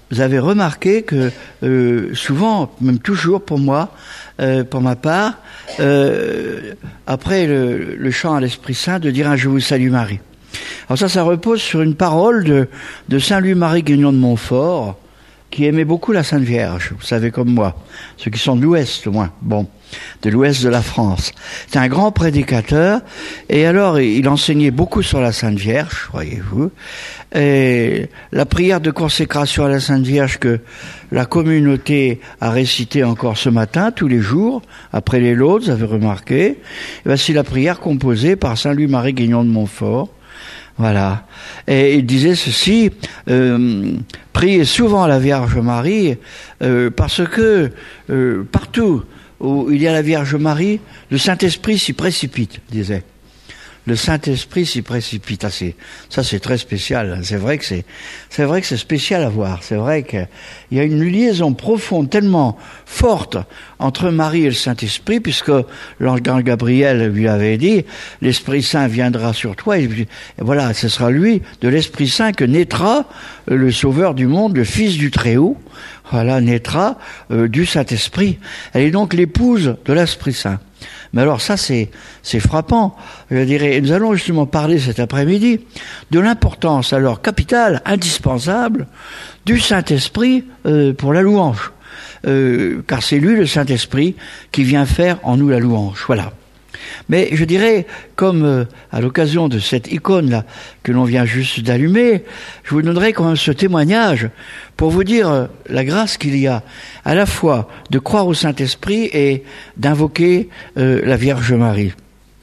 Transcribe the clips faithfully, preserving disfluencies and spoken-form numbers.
vous avez remarqué que euh, souvent, même toujours pour moi, euh, pour ma part, euh, après le, le chant à l'Esprit Saint, de dire un « Je vous salue Marie ». Alors ça, ça repose sur une parole de, de Saint Louis-Marie Guignon de Montfort, qui aimait beaucoup la Sainte Vierge, vous savez comme moi, ceux qui sont de l'Ouest au moins, bon, de l'Ouest de la France. C'est un grand prédicateur, et alors il enseignait beaucoup sur la Sainte Vierge, voyez-vous, et la prière de consécration à la Sainte Vierge que la communauté a récité encore ce matin, tous les jours, après les laudes, vous avez remarqué, et bien c'est la prière composée par Saint Louis-Marie Guignon de Montfort. Voilà. Et il disait ceci, euh, priez souvent la Vierge Marie, euh, parce que euh, partout où il y a la Vierge Marie, le Saint-Esprit s'y précipite, il disait. Le Saint-Esprit s'y précipite. Ah, c'est, ça, c'est très spécial. C'est vrai que c'est, c'est vrai que c'est spécial à voir. C'est vrai qu'il y a une liaison profonde, tellement forte entre Marie et le Saint-Esprit, puisque l'ange Gabriel lui avait dit, l'Esprit Saint viendra sur toi, et, et voilà, ce sera lui, de l'Esprit Saint, que naîtra le Sauveur du monde, le Fils du Très-Haut, voilà, naîtra euh, du Saint-Esprit. Elle est donc l'épouse de l'Esprit Saint. Mais alors ça, c'est, c'est frappant, je dirais. Et nous allons justement parler cet après-midi de l'importance alors capitale, indispensable, du Saint-Esprit euh, pour la louange. Euh, car c'est lui, le Saint-Esprit, qui vient faire en nous la louange. Voilà. Mais je dirais, comme euh, à l'occasion de cette icône-là que l'on vient juste d'allumer, je vous donnerai quand même ce témoignage pour vous dire euh, la grâce qu'il y a à la fois de croire au Saint-Esprit et d'invoquer euh, la Vierge Marie.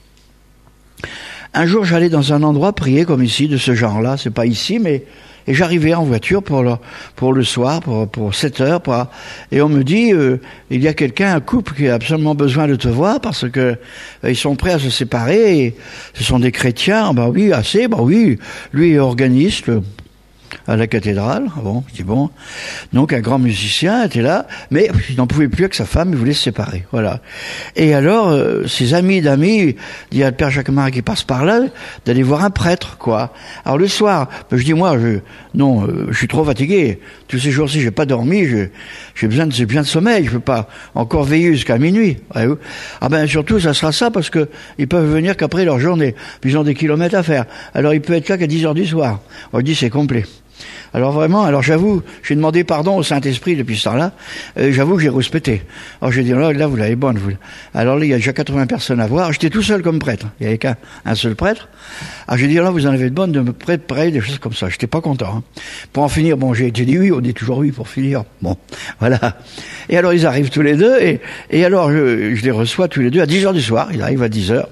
Un jour, j'allais dans un endroit prier comme ici, de ce genre-là, c'est pas ici, mais et j'arrivais en voiture pour le, pour le soir, pour, pour sept heures, pour, et on me dit, euh, il y a quelqu'un, un couple qui a absolument besoin de te voir parce que euh, ils sont prêts à se séparer, et ce sont des chrétiens, bah oui, assez, bah oui, lui est organiste, à la cathédrale, bon, je dis bon, donc un grand musicien était là, mais il n'en pouvait plus avec sa femme, il voulait se séparer, voilà. Et alors, euh, ses amis d'amis, il y a le père Jacques-Marie qui passe par là, d'aller voir un prêtre, quoi. Alors le soir, ben, je dis moi, je, non, euh, je suis trop fatigué, tous ces jours-ci j'ai pas dormi, je, j'ai besoin de, j'ai besoin de sommeil, je peux pas encore veiller jusqu'à minuit, voyez-vous. Ah ben surtout, ça sera ça, parce que ils peuvent venir qu'après leur journée, puis ils ont des kilomètres à faire, alors il peut être là qu'à dix heures du soir. On dit c'est complet. Alors vraiment, alors j'avoue, j'ai demandé pardon au Saint-Esprit depuis ce temps-là, euh, j'avoue que j'ai rouspété. Alors j'ai dit, là, là vous l'avez bonne. Vous. Alors là, il y a déjà quatre-vingts personnes à voir, j'étais tout seul comme prêtre, il n'y avait qu'un un seul prêtre. Alors j'ai dit, là, vous en avez de bonnes de me prêter pareil, des choses comme ça, j'étais pas content. Hein. Pour en finir, bon, j'ai, j'ai dit oui, on dit toujours oui pour finir. Bon, voilà. Et alors ils arrivent tous les deux, et, et alors je, je les reçois tous les deux à dix heures du soir, ils arrivent à dix heures.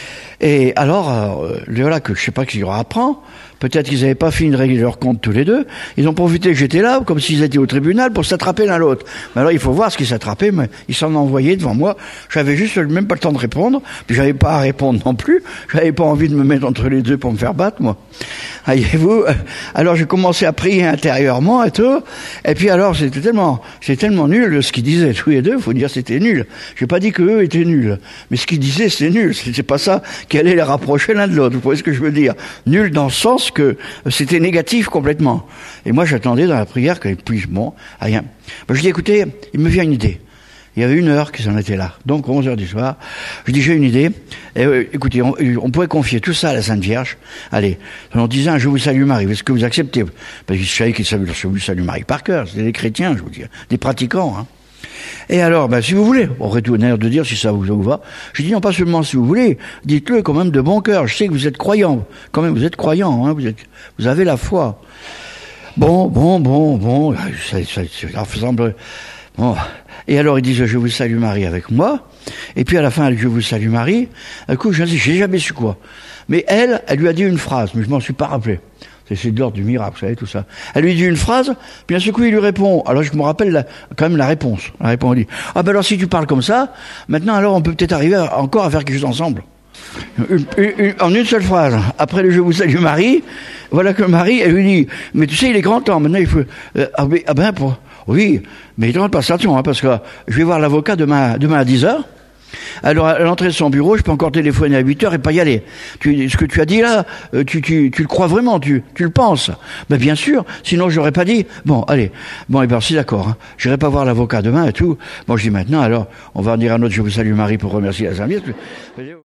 Et alors, euh, voilà que je sais pas qui leur apprend, peut-être qu'ils n'avaient pas fini de régler leur compte tous les deux, ils ont profité que j'étais là, comme s'ils étaient au tribunal, pour s'attraper l'un l'autre. Mais alors il faut voir ce qu'ils s'attrapaient, mais ils s'en envoyaient devant moi, j'avais juste même pas le temps de répondre, puis j'avais pas à répondre non plus, j'avais pas envie de me mettre entre les deux pour me faire battre, moi. Voyez-vous, alors j'ai commencé à prier intérieurement et tout, et puis alors c'était tellement, c'était tellement nul ce qu'ils disaient tous les deux, faut dire c'était nul. J'ai pas dit que eux étaient nuls, mais ce qu'ils disaient c'était nul, c'était pas ça qui allait les rapprocher l'un de l'autre, vous voyez ce que je veux dire. Nul dans le sens que c'était négatif complètement. Et moi j'attendais dans la prière que puis bon, rien. Ben, je dis écoutez, il me vient une idée. Il y avait une heure qu'ils en étaient là, donc onze heures du soir. Je dis j'ai une idée. Et, euh, écoutez, on, on pourrait confier tout ça à la Sainte Vierge. Allez, en disant je vous salue Marie, est-ce que vous acceptez? Parce que je savais qu'ils savaient le je vous salue Marie par cœur. C'était des chrétiens, je vous dis, des pratiquants. Hein. Et alors, ben, si vous voulez, on aurait tout honneur de dire si ça vous, ça vous va. Je dis non, pas seulement si vous voulez, dites-le quand même de bon cœur. Je sais que vous êtes croyants, quand même, vous êtes croyants, hein, vous êtes, vous avez la foi. Bon, bon, bon, bon, ça, ça, ça ressemble. Bon. Et alors ils disent je vous salue Marie avec moi. Et puis à la fin je vous salue Marie. Un coup je dis j'ai jamais su quoi. Mais elle, elle lui a dit une phrase, mais je m'en suis pas rappelé. C'est de l'ordre du miracle, vous savez, tout ça. Elle lui dit une phrase, puis à ce coup, il lui répond. Alors, je me rappelle la, quand même la réponse. La réponse, elle dit, ah ben alors, si tu parles comme ça, maintenant, alors, on peut peut-être arriver à, encore à faire quelque chose ensemble. Une, une, une, en une seule phrase. Après le je vous salue Marie, voilà que Marie, elle lui dit, mais tu sais, il est grand temps, maintenant, il faut, euh, ah, ben, ah ben, pour, oui, mais il ne passe attention, hein, parce que je vais voir l'avocat demain, demain à dix heures. Alors, à l'entrée de son bureau, je peux encore téléphoner à huit heures et pas y aller. Tu, ce que tu as dit là, tu, tu, tu le crois vraiment, tu, tu le penses. Ben, bien sûr, sinon j'aurais pas dit. Bon, allez. Bon, et ben, c'est d'accord, hein. J'irai pas voir l'avocat demain et tout. Bon, je dis maintenant, alors, on va dire à notre Je vous salue Marie pour remercier la Sainte Vierge.